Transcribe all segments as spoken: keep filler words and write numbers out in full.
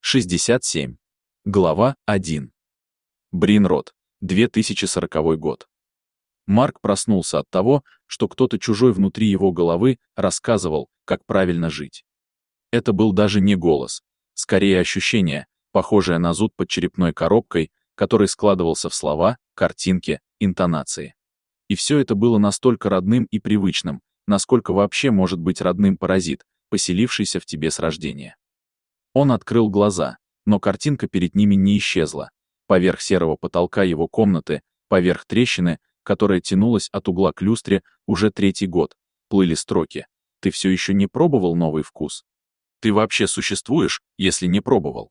шестьдесят семь. Глава один. Бринрод, две тысячи сороковой год. Марк проснулся от того, что кто-то чужой внутри его головы рассказывал, как правильно жить. Это был даже не голос, скорее ощущение, похожее на зуд под черепной коробкой, который складывался в слова, картинки, интонации. И все это было настолько родным и привычным, насколько вообще может быть родным паразит, поселившийся в тебе с рождения. Он открыл глаза, но картинка перед ними не исчезла. Поверх серого потолка его комнаты, поверх трещины, которая тянулась от угла к люстре уже третий год, плыли строки. Ты все еще не пробовал новый вкус? Ты вообще существуешь, если не пробовал?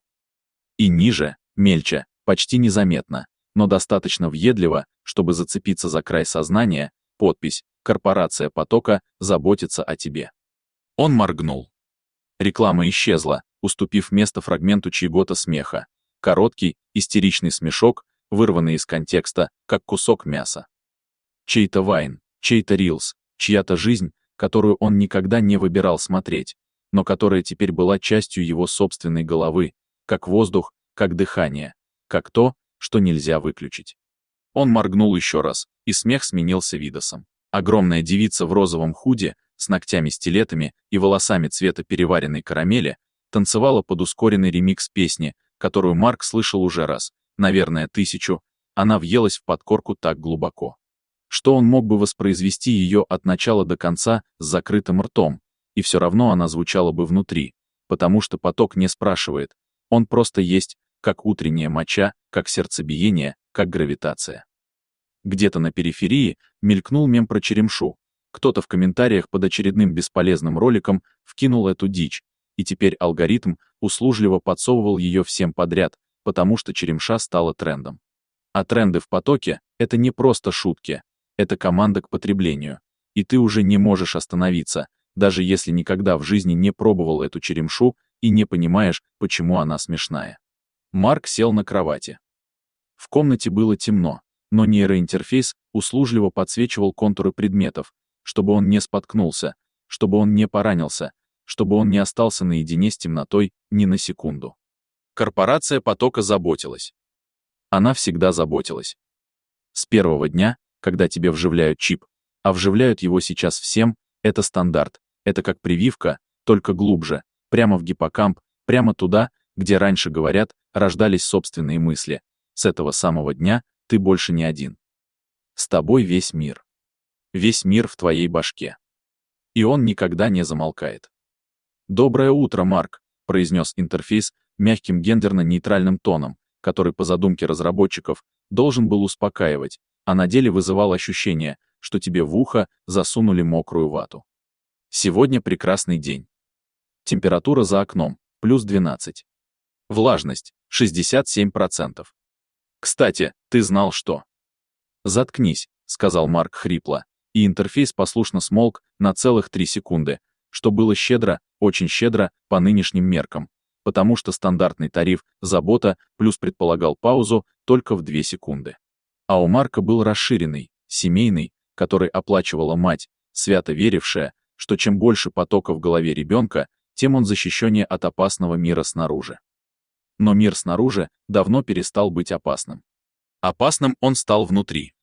И ниже, мельче, почти незаметно, но достаточно въедливо, чтобы зацепиться за край сознания, подпись «Корпорация потока заботится о тебе». Он моргнул. Реклама исчезла, уступив место фрагменту чьего-то смеха. Короткий, истеричный смешок, вырванный из контекста, как кусок мяса. Чей-то вайн, чей-то рилс, чья-то жизнь, которую он никогда не выбирал смотреть, но которая теперь была частью его собственной головы, как воздух, как дыхание, как то, что нельзя выключить. Он моргнул еще раз, и смех сменился видосом. Огромная девица в розовом худи, с ногтями-стилетами и волосами цвета переваренной карамели, танцевала под ускоренный ремикс песни, которую Марк слышал уже раз, наверное, тысячу. Она въелась в подкорку так глубоко, что он мог бы воспроизвести ее от начала до конца с закрытым ртом, и все равно она звучала бы внутри, потому что поток не спрашивает, он просто есть, как утренняя моча, как сердцебиение, как гравитация. Где-то на периферии мелькнул мем про черемшу. Кто-то в комментариях под очередным бесполезным роликом вкинул эту дичь, и теперь алгоритм услужливо подсовывал ее всем подряд, потому что черемша стала трендом. А тренды в потоке — это не просто шутки, это команда к потреблению, и ты уже не можешь остановиться, даже если никогда в жизни не пробовал эту черемшу и не понимаешь, почему она смешная. Марк сел на кровати. В комнате было темно, но нейроинтерфейс услужливо подсвечивал контуры предметов, чтобы он не споткнулся, чтобы он не поранился, чтобы он не остался наедине с темнотой ни на секунду. Корпорация потока заботилась. Она всегда заботилась. С первого дня, когда тебе вживляют чип, а вживляют его сейчас всем, это стандарт, это как прививка, только глубже, прямо в гиппокамп, прямо туда, где раньше, говорят, рождались собственные мысли. С этого самого дня ты больше не один. С тобой весь мир. Весь мир в твоей башке. И он никогда не замолкает. «Доброе утро, Марк», — произнес интерфейс мягким гендерно-нейтральным тоном, который по задумке разработчиков должен был успокаивать, а на деле вызывал ощущение, что тебе в ухо засунули мокрую вату. Сегодня прекрасный день. Температура за окном — плюс двенадцать. Влажность — шестьдесят семь процентов. Кстати, ты знал, что... «Заткнись», — сказал Марк хрипло, и интерфейс послушно смолк на целых три секунды, что было щедро, очень щедро по нынешним меркам, потому что стандартный тариф «Забота» плюс предполагал паузу только в две секунды. А у Марка был расширенный, семейный, который оплачивала мать, свято верившая, что чем больше потока в голове ребенка, тем он защищеннее от опасного мира снаружи. Но мир снаружи давно перестал быть опасным. Опасным он стал внутри.